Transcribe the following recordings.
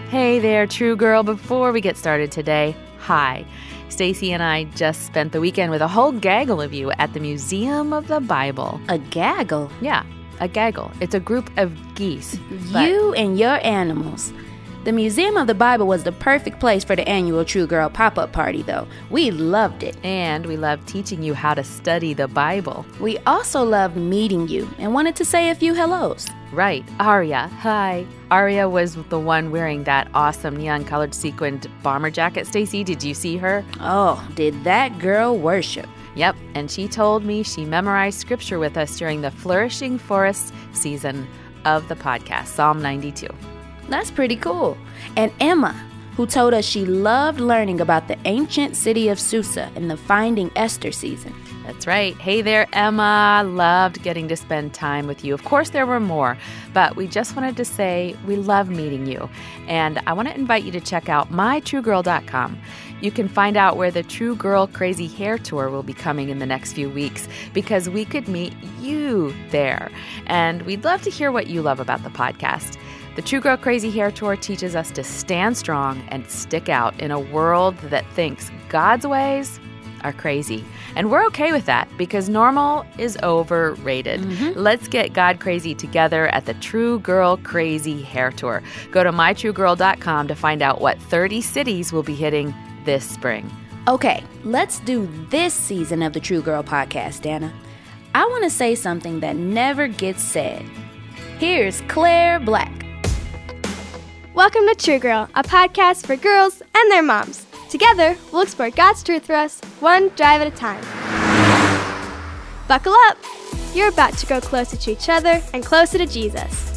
Hey there, True Girl. Before we get started today, hi. Stacy and I just spent the weekend with a whole gaggle of you at the Museum of the Bible. A gaggle? Yeah, a gaggle. It's a group of geese. You and your animals. The Museum of the Bible was the perfect place for the annual True Girl pop-up party, though. We loved it. And we loved teaching you how to study the Bible. We also loved meeting you and wanted to say a few hellos. Right. Aria. Hi. Aria was the one wearing that awesome neon-colored sequined bomber jacket. Stacy, did you see her? Oh, did that girl worship? Yep, and she told me she memorized scripture with us during the Flourishing Forests season of the podcast, Psalm 92. That's pretty cool. And Emma, who told us she loved learning about the ancient city of Susa in the Finding Esther season. That's right. Hey there, Emma. Loved getting to spend time with you. Of course, there were more, but we just wanted to say we love meeting you. And I want to invite you to check out mytruegirl.com. You can find out where the True Girl Crazy Hair Tour will be coming in the next few weeks, because we could meet you there. And we'd love to hear what you love about the podcast. The True Girl Crazy Hair Tour teaches us to stand strong and stick out in a world that thinks God's ways are crazy. And we're okay with that because normal is overrated. Let's get God crazy together at the True Girl Crazy Hair Tour. Go to mytruegirl.com to find out what 30 cities will be hitting this spring. Okay, let's do this season of the True Girl podcast, Dana. I want to say something that never gets said. Here's Claire Black. Welcome to True Girl, a podcast for girls and their moms. Together, we'll explore God's truth for us, one drive at a time. Buckle up! You're about to grow closer to each other and closer to Jesus.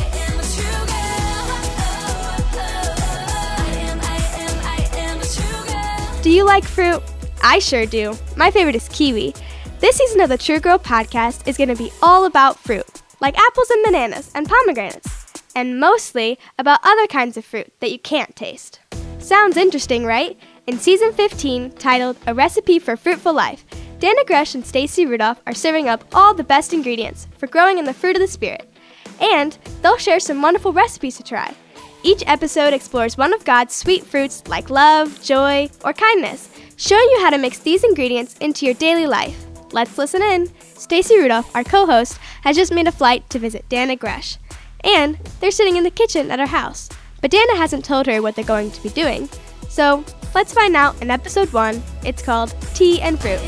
Do you like fruit? I sure do. My favorite is kiwi. This season of the True Girl podcast is going to be all about fruit, like apples and bananas and pomegranates, and mostly about other kinds of fruit that you can't taste. Sounds interesting, right? In Season 15, titled A Recipe for Fruitful Life, Dana Gresh and Stacy Rudolph are serving up all the best ingredients for growing in the fruit of the Spirit. And they'll share some wonderful recipes to try. Each episode explores one of God's sweet fruits like love, joy, or kindness, showing you how to mix these ingredients into your daily life. Let's listen in. Stacy Rudolph, our co-host, has just made a flight to visit Dana Gresh. And they're sitting in the kitchen at her house. But Dana hasn't told her what they're going to be doing. So let's find out in episode 1. It's called Tea and Fruit.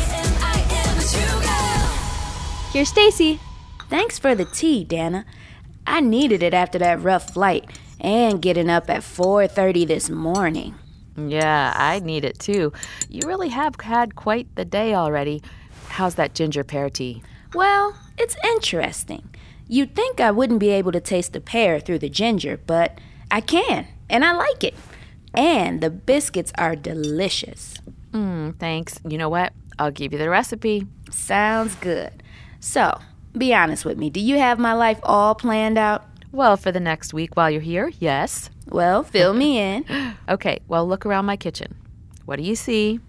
Here's Stacy. Thanks for the tea, Dana. I needed it after that rough flight and getting up at 4:30 this morning. Yeah, I need it too. You really have had quite the day already. How's that ginger pear tea? Well, it's interesting. You'd think I wouldn't be able to taste the pear through the ginger, but I can, and I like it. And the biscuits are delicious. Thanks. You know what? I'll give you the recipe. Sounds good. So, be honest with me. Do you have my life all planned out? Well, for the next week while you're here, yes. Well, fill me in. Okay, well, look around my kitchen. What do you see?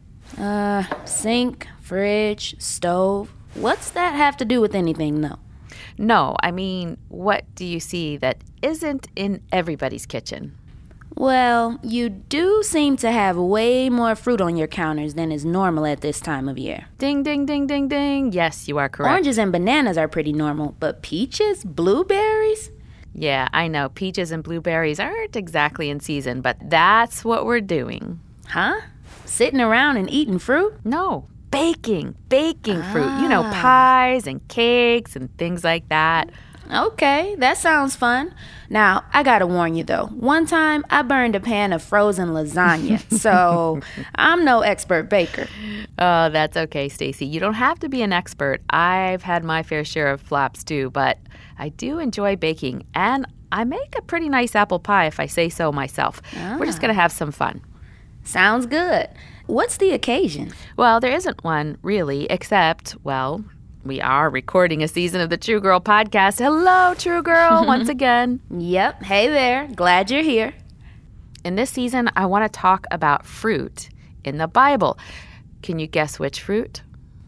Sink, fridge, stove. What's that have to do with anything, though? No, I mean, what do you see that isn't in everybody's kitchen? Well, you do seem to have way more fruit on your counters than is normal at this time of year. Ding, ding, ding, ding, ding. Yes, you are correct. Oranges and bananas are pretty normal, but peaches, blueberries? Yeah, I know. Peaches and blueberries aren't exactly in season, but that's what we're doing. Huh? Sitting around and eating fruit? No, baking fruit. You know, pies and cakes and things like that. Okay, that sounds fun. Now, I gotta warn you though. One time, I burned a pan of frozen lasagna, so I'm no expert baker. Oh, that's okay, Stacy. You don't have to be an expert. I've had my fair share of flops too, but I do enjoy baking, and I make a pretty nice apple pie if I say so myself. We're just gonna have some fun. Sounds good. What's the occasion? Well, there isn't one, really, except, well, we are recording a season of the True Girl podcast. Hello, True Girl, once again. Yep. Hey there. Glad you're here. In this season, I want to talk about fruit in the Bible. Can you guess which fruit?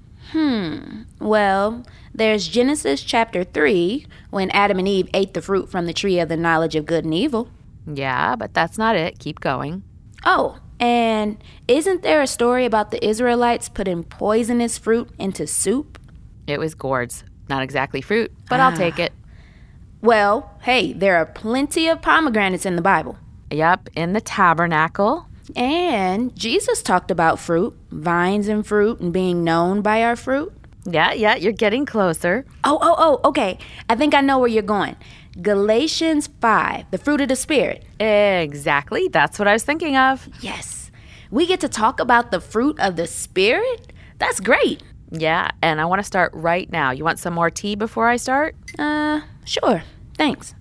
Well, there's Genesis chapter 3, when Adam and Eve ate the fruit from the tree of the knowledge of good and evil. Yeah, but that's not it. Keep going. Oh, and isn't there a story about the Israelites putting poisonous fruit into soup? It was gourds. Not exactly fruit, but I'll take it. Well, hey, there are plenty of pomegranates in the Bible. Yep, in the tabernacle. And Jesus talked about fruit, vines and fruit, and being known by our fruit. Yeah, you're getting closer. Okay. I think I know where you're going. Galatians 5, the fruit of the Spirit. Exactly. That's what I was thinking of. Yes. We get to talk about the fruit of the Spirit? That's great. Yeah, and I want to start right now. You want some more tea before I start? Sure. Thanks.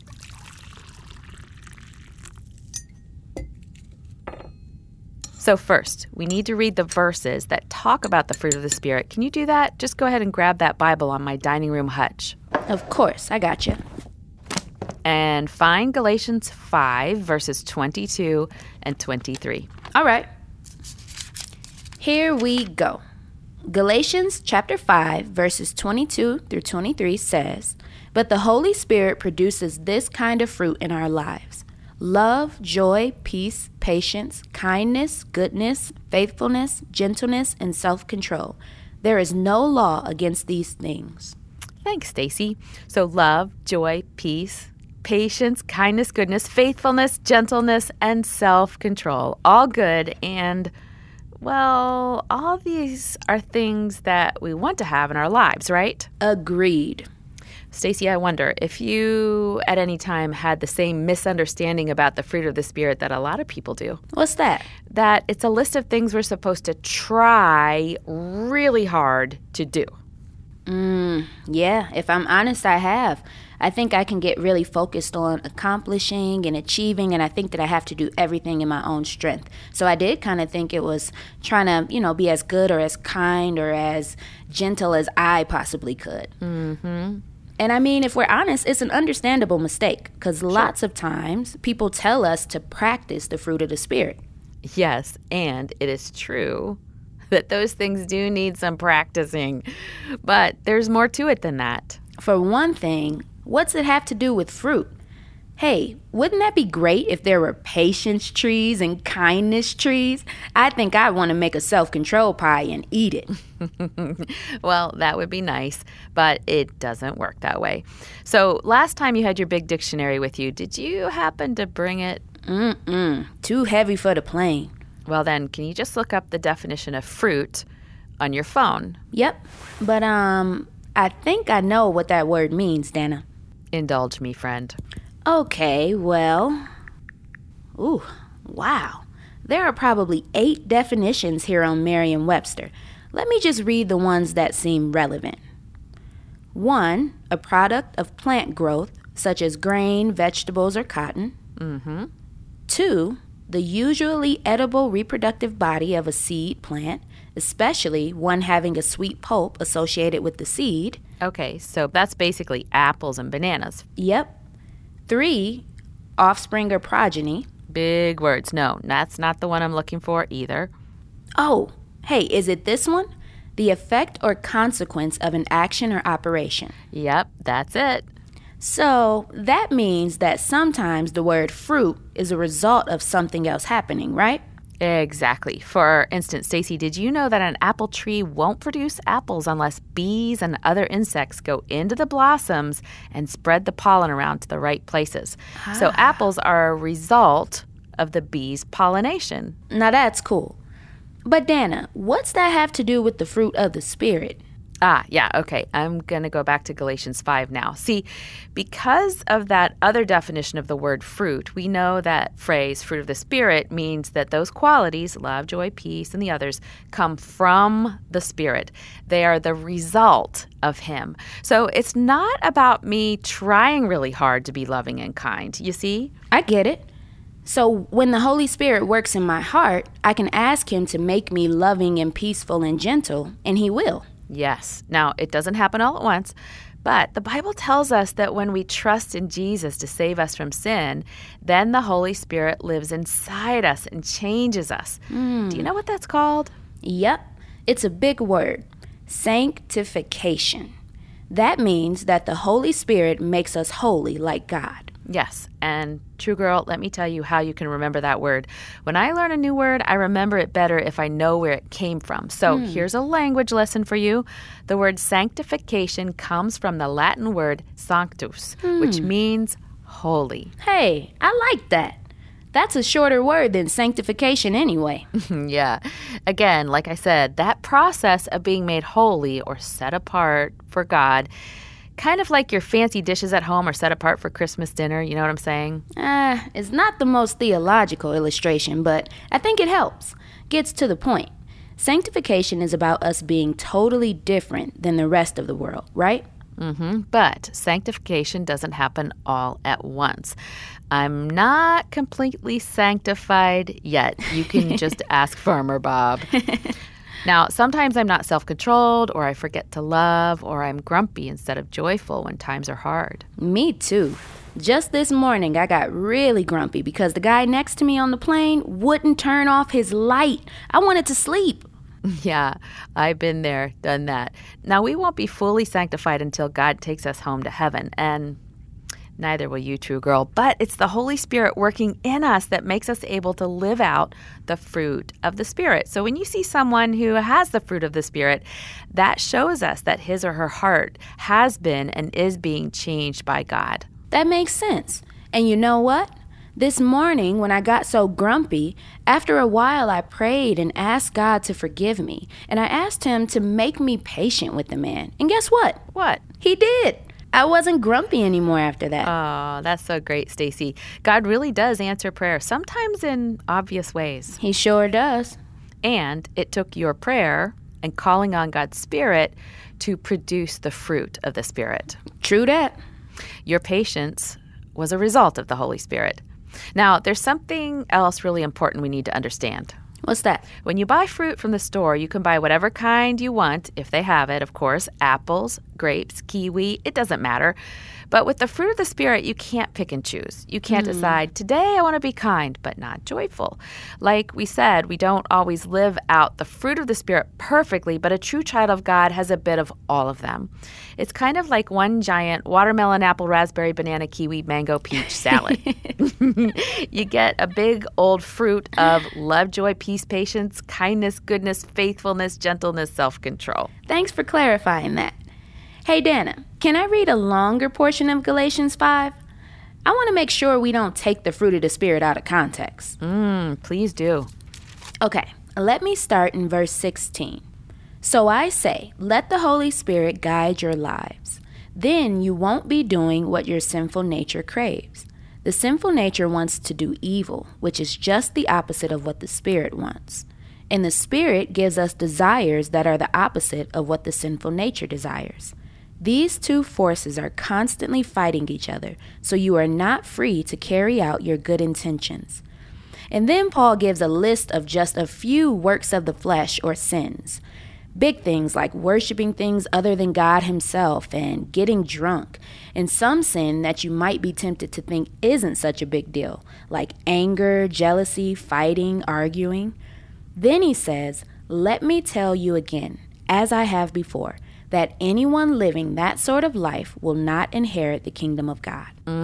So first, we need to read the verses that talk about the fruit of the Spirit. Can you do that? Just go ahead and grab that Bible on my dining room hutch. Of course, I got you. And find Galatians 5, verses 22 and 23. All right. Here we go. Galatians chapter 5, verses 22 through 23 says, "But the Holy Spirit produces this kind of fruit in our lives: love, joy, peace, patience, kindness, goodness, faithfulness, gentleness, and self-control. There is no law against these things." Thanks, Stacy. So love, joy, peace, patience, kindness, goodness, faithfulness, gentleness, and self-control. All good, and, well, all these are things that we want to have in our lives, right? Agreed. Stacy, I wonder if you at any time had the same misunderstanding about the fruit of the Spirit that a lot of people do. What's that? That it's a list of things we're supposed to try really hard to do. Yeah, if I'm honest, I have. I think I can get really focused on accomplishing and achieving, and I think that I have to do everything in my own strength. So I did kind of think it was trying to, be as good or as kind or as gentle as I possibly could. Mm-hmm. And I mean, if we're honest, it's an understandable mistake because lots of times people tell us to practice the fruit of the Spirit. Yes, and it is true that those things do need some practicing. But there's more to it than that. For one thing, what's it have to do with fruit? Hey, wouldn't that be great if there were patience trees and kindness trees? I think I'd want to make a self-control pie and eat it. Well, that would be nice, but it doesn't work that way. So last time you had your big dictionary with you, did you happen to bring it? Too heavy for the plane. Well, then, can you just look up the definition of fruit on your phone? Yep, but I think I know what that word means, Dana. Indulge me, friend. Okay, well, wow. There are probably 8 definitions here on Merriam-Webster. Let me just read the ones that seem relevant. 1, a product of plant growth, such as grain, vegetables, or cotton. 2, the usually edible reproductive body of a seed plant, especially one having a sweet pulp associated with the seed. Okay, so that's basically apples and bananas. Yep. 3, offspring or progeny. Big words. No, that's not the one I'm looking for either. Oh, hey, is it this one? The effect or consequence of an action or operation. Yep, that's it. So that means that sometimes the word fruit is a result of something else happening, right? Exactly. For instance, Stacy, did you know that an apple tree won't produce apples unless bees and other insects go into the blossoms and spread the pollen around to the right places? So apples are a result of the bees' pollination. Now that's cool. But Dana, what's that have to do with the fruit of the Spirit? Yeah, okay. I'm going to go back to Galatians 5 now. See, because of that other definition of the word fruit, we know that phrase, fruit of the Spirit, means that those qualities, love, joy, peace, and the others, come from the Spirit. They are the result of Him. So it's not about me trying really hard to be loving and kind, you see? I get it. So when the Holy Spirit works in my heart, I can ask Him to make me loving and peaceful and gentle, and He will. Yes. Now, it doesn't happen all at once, but the Bible tells us that when we trust in Jesus to save us from sin, then the Holy Spirit lives inside us and changes us. Do you know what that's called? Yep. It's a big word. Sanctification. That means that the Holy Spirit makes us holy like God. Yes, and true girl, let me tell you how you can remember that word. When I learn a new word, I remember it better if I know where it came from. So here's a language lesson for you. The word sanctification comes from the Latin word sanctus, which means holy. Hey, I like that. That's a shorter word than sanctification anyway. Yeah. Again, like I said, that process of being made holy or set apart for God, kind of like your fancy dishes at home are set apart for Christmas dinner. You know what I'm saying? It's not the most theological illustration, but I think it helps. Gets to the point. Sanctification is about us being totally different than the rest of the world, right? But sanctification doesn't happen all at once. I'm not completely sanctified yet. You can just ask Farmer Bob. Now, sometimes I'm not self-controlled, or I forget to love, or I'm grumpy instead of joyful when times are hard. Me too. Just this morning, I got really grumpy because the guy next to me on the plane wouldn't turn off his light. I wanted to sleep. Yeah, I've been there, done that. Now, we won't be fully sanctified until God takes us home to heaven, and neither will you, true girl. But it's the Holy Spirit working in us that makes us able to live out the fruit of the Spirit. So when you see someone who has the fruit of the Spirit, that shows us that his or her heart has been and is being changed by God. That makes sense. And you know what? This morning, when I got so grumpy, after a while I prayed and asked God to forgive me. And I asked him to make me patient with the man. And guess what? What? He did. I wasn't grumpy anymore after that. Oh, that's so great, Stacy. God really does answer prayer, sometimes in obvious ways. He sure does. And it took your prayer and calling on God's Spirit to produce the fruit of the Spirit. True that. Your patience was a result of the Holy Spirit. Now, there's something else really important we need to understand. What's that? When you buy fruit from the store, you can buy whatever kind you want, if they have it, of course. Apples, grapes, kiwi, it doesn't matter. But with the fruit of the Spirit, you can't pick and choose. You can't decide, today I want to be kind, but not joyful. Like we said, we don't always live out the fruit of the Spirit perfectly, but a true child of God has a bit of all of them. It's kind of like one giant watermelon, apple, raspberry, banana, kiwi, mango, peach salad. You get a big old fruit of love, joy, peace, patience, kindness, goodness, faithfulness, gentleness, self-control. Thanks for clarifying that. Hey, Dana, can I read a longer portion of Galatians 5? I want to make sure we don't take the fruit of the Spirit out of context. Please do. Okay, let me start in verse 16. So I say, let the Holy Spirit guide your lives. Then you won't be doing what your sinful nature craves. The sinful nature wants to do evil, which is just the opposite of what the Spirit wants. And the Spirit gives us desires that are the opposite of what the sinful nature desires. These two forces are constantly fighting each other, so you are not free to carry out your good intentions. And then Paul gives a list of just a few works of the flesh or sins. Big things like worshiping things other than God himself and getting drunk. And some sin that you might be tempted to think isn't such a big deal, like anger, jealousy, fighting, arguing. Then he says, let me tell you again, as I have before, that anyone living that sort of life will not inherit the kingdom of God.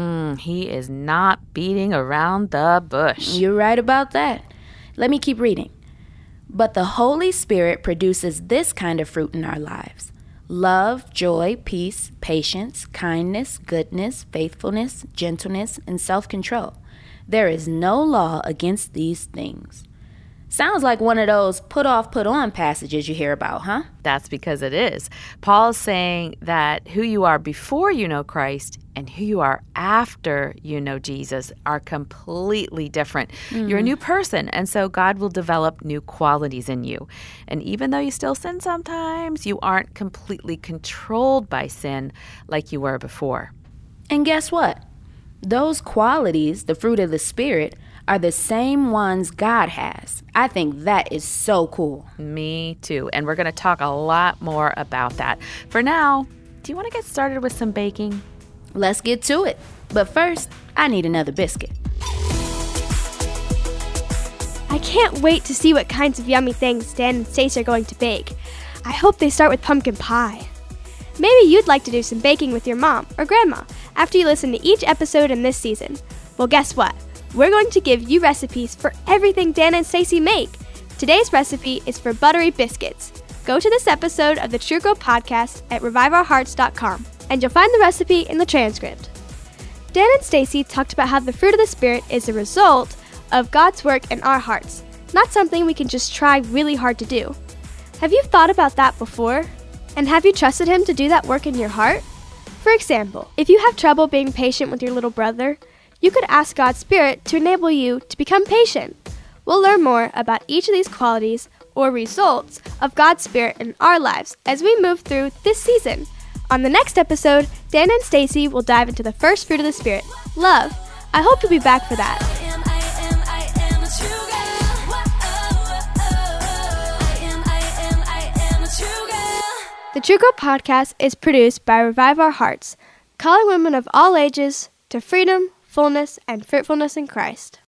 He is not beating around the bush. You're right about that. Let me keep reading. But the Holy Spirit produces this kind of fruit in our lives: love, joy, peace, patience, kindness, goodness, faithfulness, gentleness, and self-control. There is no law against these things. Sounds like one of those put off, put on passages you hear about, huh? That's because it is. Paul's saying that who you are before you know Christ and who you are after you know Jesus are completely different. You're a new person, and so God will develop new qualities in you. And even though you still sin sometimes, you aren't completely controlled by sin like you were before. And guess what? Those qualities, the fruit of the Spirit, are the same ones God has. I think that is so cool. Me too. And we're going to talk a lot more about that. For now, do you want to get started with some baking? Let's get to it. But first, I need another biscuit. I can't wait to see what kinds of yummy things Dan and Stace are going to bake. I hope they start with pumpkin pie. Maybe you'd like to do some baking with your mom or grandma after you listen to each episode in this season? Well, guess what? We're going to give you recipes for everything Dana and Stacy make. Today's recipe is for buttery biscuits. Go to this episode of the True Girl Podcast at reviveourhearts.com, and you'll find the recipe in the transcript. Dan and Stacy talked about how the fruit of the Spirit is a result of God's work in our hearts, not something we can just try really hard to do. Have you thought about that before? And have you trusted Him to do that work in your heart? For example, if you have trouble being patient with your little brother, you could ask God's Spirit to enable you to become patient. We'll learn more about each of these qualities or results of God's Spirit in our lives as we move through this season. On the next episode, Dan and Stacy will dive into the first fruit of the Spirit, love. I hope you'll be back for that. The True Girl Podcast is produced by Revive Our Hearts, calling women of all ages to freedom, fullness, and fruitfulness in Christ.